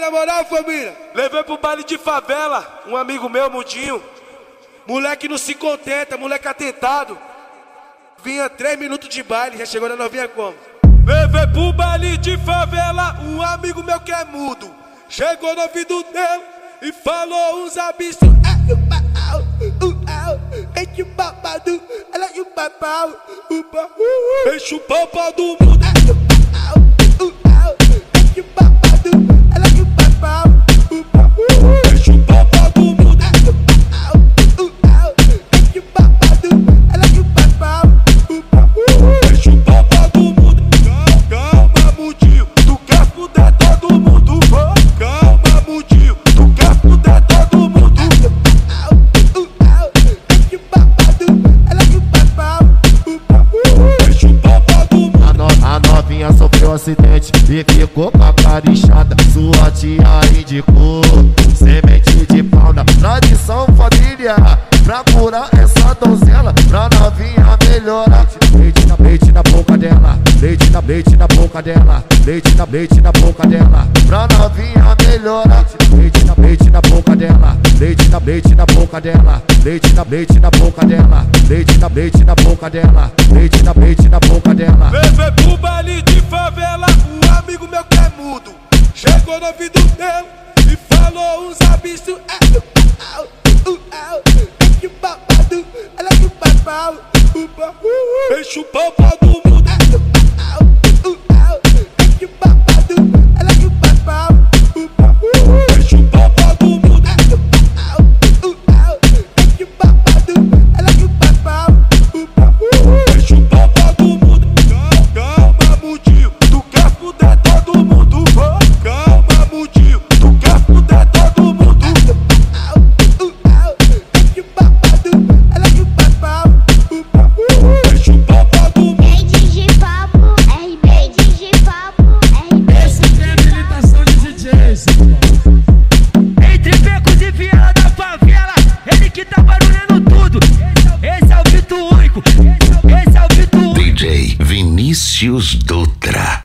na moral, família. Levei pro baile de favela um amigo meu, Mudinho. Moleque não se contenta, moleque atentado. Vinha 3 minutos de baile, já chegou na novinha como? Levei pro baile de favela um amigo meu que é mudo. Chegou no ouvido dele e falou uns absurdos. Enche o babado, ela e o babau. Enche o pau do mundo. Enche o babado, ela e o babau. Enche o pau do mundo. Enche o babado, ela e o babau. Enche o pau do mundo. Calma, Mudinho, tu quer fuder todo mundo. Calma, Mudinho, tu quer fuder todo mundo. Enche o babado, ela e o babau. Enche o pau do mundo. A novinha sofreu acidente e ficou com a cara inchada. Sua tia indicou semente de pau na tradição família. Pra curar essa donzela, pra novinha melhorar. Leite na boca dela, leite na boca dela, leite na boca dela. Pra novinha melhorar. Leite na boca dela, leite na boca dela, leite na boca dela, leite na boca dela, leite na boca dela. Levei pro baile de favela um amigo meu que é mudo. Chegou no ouvido dele e falou uns absurdos. Enche o babado, ela e o babau. Enche o pau do mundo. Enche o babado, ela e o babau. Enche o pau do mundo. Enche o babado, ela e o babau. Enche o pau do mundo. Calma, Mudinho, tu quer fuder todo mundo. Calma, Mudinho, tu quer fuder todo mundo. Enche o babado, ela e o babau. Enche o pau do mundo. Esse tem habilitação de DJ, entre becos e viela da favela, ele que tá barulhando tudo. Esse é o Vito único, esse é o Vito único. DJ Vinícius Dutra.